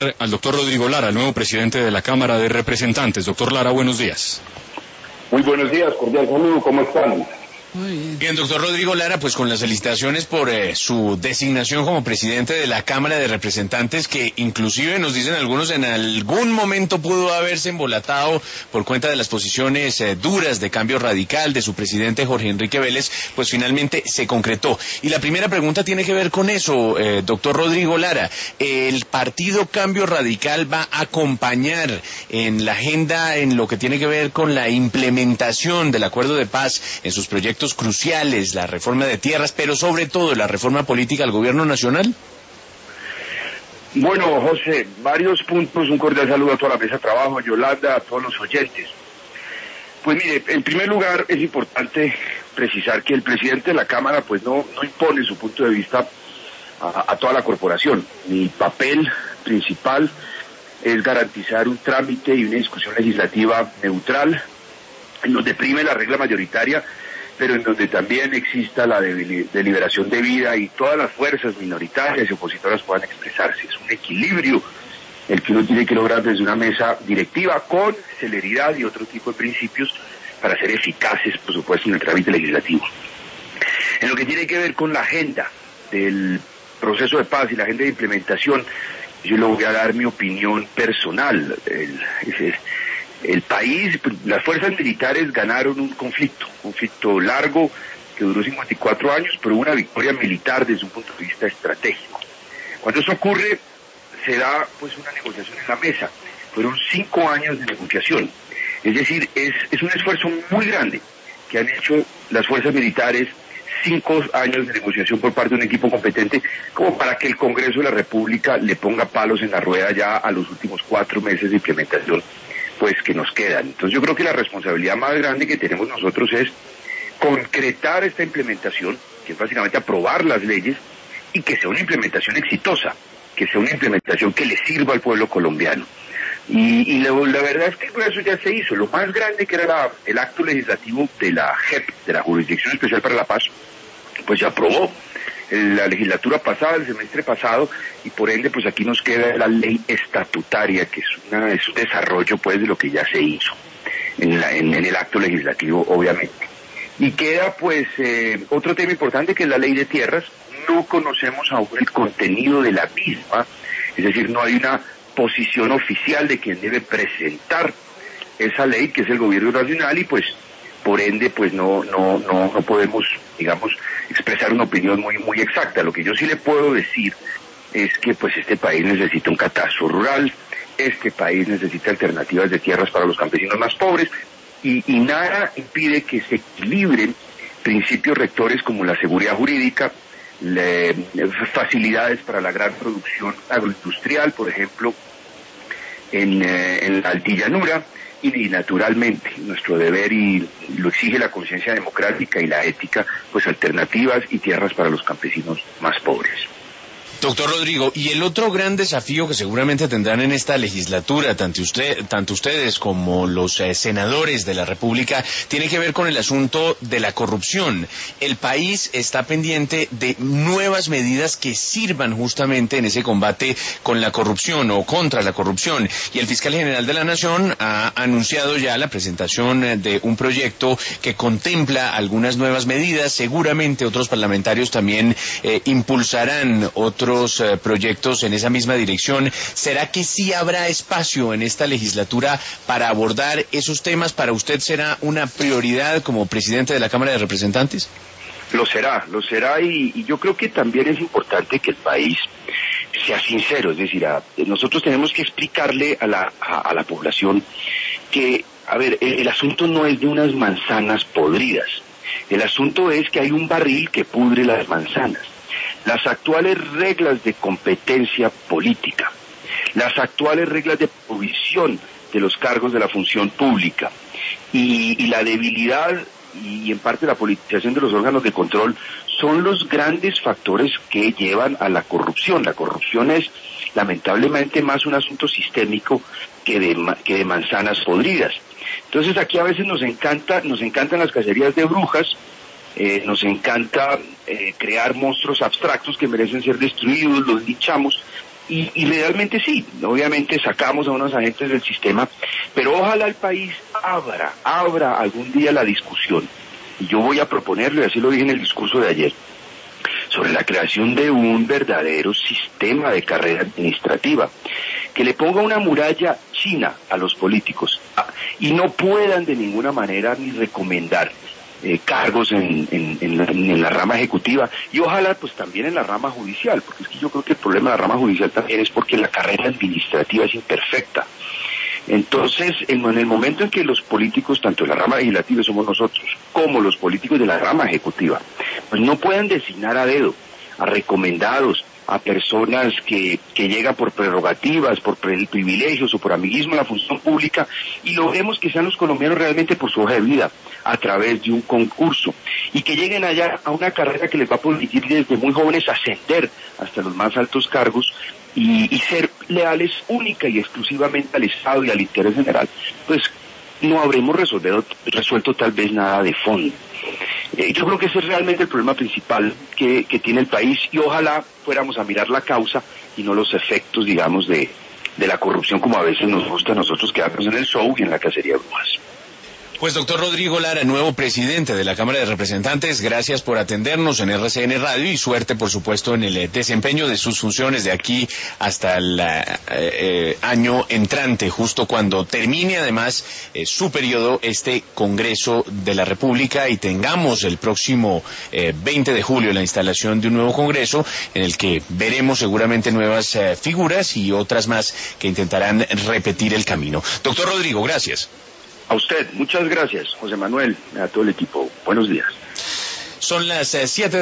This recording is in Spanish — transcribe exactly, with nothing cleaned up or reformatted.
Al doctor Rodrigo Lara, el nuevo presidente de la Cámara de Representantes. Doctor Lara, buenos días. Muy buenos días, cordial saludo, ¿cómo están? Muy bien. Bien, doctor Rodrigo Lara, pues con las felicitaciones por eh, su designación como presidente de la Cámara de Representantes, que inclusive nos dicen algunos en algún momento pudo haberse embolatado por cuenta de las posiciones eh, duras de Cambio Radical de su presidente Jorge Enrique Vélez, pues finalmente se concretó. Y la primera pregunta tiene que ver con eso, eh, doctor Rodrigo Lara. ¿El partido Cambio Radical va a acompañar en la agenda en lo que tiene que ver con la implementación del acuerdo de paz en sus proyectos cruciales, la reforma de tierras, pero sobre todo la reforma política al gobierno nacional? Bueno, José, varios puntos, un cordial saludo a toda la mesa de trabajo, a Yolanda, a todos los oyentes. Pues mire, en primer lugar es importante precisar que el presidente de la Cámara pues no, no impone su punto de vista a, a toda la corporación. Mi papel principal es garantizar un trámite y una discusión legislativa neutral, en donde prime la regla mayoritaria, pero en donde también exista la deliberación debida y todas las fuerzas minoritarias y opositoras puedan expresarse. Es un equilibrio el que uno tiene que lograr desde una mesa directiva con celeridad y otro tipo de principios para ser eficaces, por supuesto, en el trámite legislativo. En lo que tiene que ver con la agenda del proceso de paz y la agenda de implementación, yo le voy a dar mi opinión personal. El, el, el país, las fuerzas militares ganaron un conflicto, un conflicto largo que duró cincuenta y cuatro años, pero una victoria militar desde un punto de vista estratégico. Cuando eso ocurre, se da pues una negociación en la mesa. Fueron cinco años de negociación. Es decir, es, es un esfuerzo muy grande que han hecho las fuerzas militares, cinco años de negociación por parte de un equipo competente, como para que el Congreso de la República le ponga palos en la rueda ya a los últimos cuatro meses de implementación pues que nos quedan. Entonces yo creo que la responsabilidad más grande que tenemos nosotros es concretar esta implementación, que es básicamente aprobar las leyes, y que sea una implementación exitosa, que sea una implementación que le sirva al pueblo colombiano. Y, y la, la verdad es que eso ya se hizo. Lo más grande que era la, el acto legislativo de la J E P, de la Jurisdicción Especial para la Paz, pues se aprobó en la legislatura pasada, el semestre pasado, y por ende pues aquí nos queda la ley estatutaria, que es, una, es un desarrollo pues de lo que ya se hizo en, la, en, en el acto legislativo, obviamente. Y queda pues eh, otro tema importante, que es la ley de tierras. No conocemos aún el contenido de la misma, es decir, no hay una posición oficial de quien debe presentar esa ley, que es el gobierno nacional, y pues por ende pues no no no no podemos, digamos, expresar una opinión muy muy exacta. Lo que yo sí le puedo decir es que pues este país necesita un catastro rural, este país necesita alternativas de tierras para los campesinos más pobres, y, y nada impide que se equilibren principios rectores como la seguridad jurídica, le, facilidades para la gran producción agroindustrial, por ejemplo, en, eh, en la altillanura, y, y naturalmente nuestro deber, y lo exige la conciencia democrática y la ética, pues alternativas y tierras para los campesinos más pobres. Doctor Rodrigo, y el otro gran desafío que seguramente tendrán en esta legislatura, tanto usted, tanto ustedes como los eh, senadores de la República, tiene que ver con el asunto de la corrupción. El país está pendiente de nuevas medidas que sirvan justamente en ese combate con la corrupción o contra la corrupción. Y el fiscal general de la Nación ha anunciado ya la presentación de un proyecto que contempla algunas nuevas medidas. Seguramente otros parlamentarios también eh, impulsarán otros Eh, proyectos en esa misma dirección. ¿Será que sí habrá espacio en esta legislatura para abordar esos temas? ¿Para usted será una prioridad como presidente de la Cámara de Representantes? Lo será, lo será, y, y yo creo que también es importante que el país sea sincero. Es decir, a, nosotros tenemos que explicarle a la, a, a la población que, a ver, el, el asunto no es de unas manzanas podridas. El asunto es que hay un barril que pudre las manzanas. Las actuales reglas de competencia política, las actuales reglas de provisión de los cargos de la función pública y, y la debilidad y en parte la politización de los órganos de control son los grandes factores que llevan a la corrupción. La corrupción es lamentablemente más un asunto sistémico que de, que de manzanas podridas. Entonces aquí a veces nos encanta, nos encantan las cacerías de brujas. Eh, nos encanta eh, crear monstruos abstractos que merecen ser destruidos, los linchamos, Y, y realmente sí, obviamente sacamos a unos agentes del sistema, pero ojalá el país abra, abra algún día la discusión. Y yo voy a proponerlo, y así lo dije en el discurso de ayer, sobre la creación de un verdadero sistema de carrera administrativa, que le ponga una muralla china a los políticos y no puedan de ninguna manera ni recomendar eh, cargos en, en, en, la, en la rama ejecutiva y ojalá pues también en la rama judicial, porque es que yo creo que el problema de la rama judicial también es porque la carrera administrativa es imperfecta. Entonces, en, en el momento en que los políticos, tanto de la rama legislativa somos nosotros, como los políticos de la rama ejecutiva, pues no puedan designar a dedo, a recomendados, a personas que, que llegan por prerrogativas, por privilegios o por amiguismo en la función pública y logremos que sean los colombianos realmente por su hoja de vida, a través de un concurso, y que lleguen allá a una carrera que les va a permitir desde muy jóvenes ascender hasta los más altos cargos y, y ser leales única y exclusivamente al Estado y al interés general, pues no habremos resolvido, resuelto tal vez nada de fondo. Eh, yo creo que ese es realmente el problema principal que, que tiene el país y ojalá fuéramos a mirar la causa y no los efectos, digamos, de, de la corrupción como a veces nos gusta a nosotros quedarnos en el show y en la cacería de brujas. Pues doctor Rodrigo Lara, nuevo presidente de la Cámara de Representantes, gracias por atendernos en R C N Radio y suerte, por supuesto, en el desempeño de sus funciones de aquí hasta el eh, eh, año entrante, justo cuando termine además eh, su periodo este Congreso de la República y tengamos el próximo eh, veinte de julio la instalación de un nuevo Congreso en el que veremos seguramente nuevas eh, figuras y otras más que intentarán repetir el camino. Doctor Rodrigo, gracias. A usted, muchas gracias, José Manuel, a todo el equipo. Buenos días. Son las siete.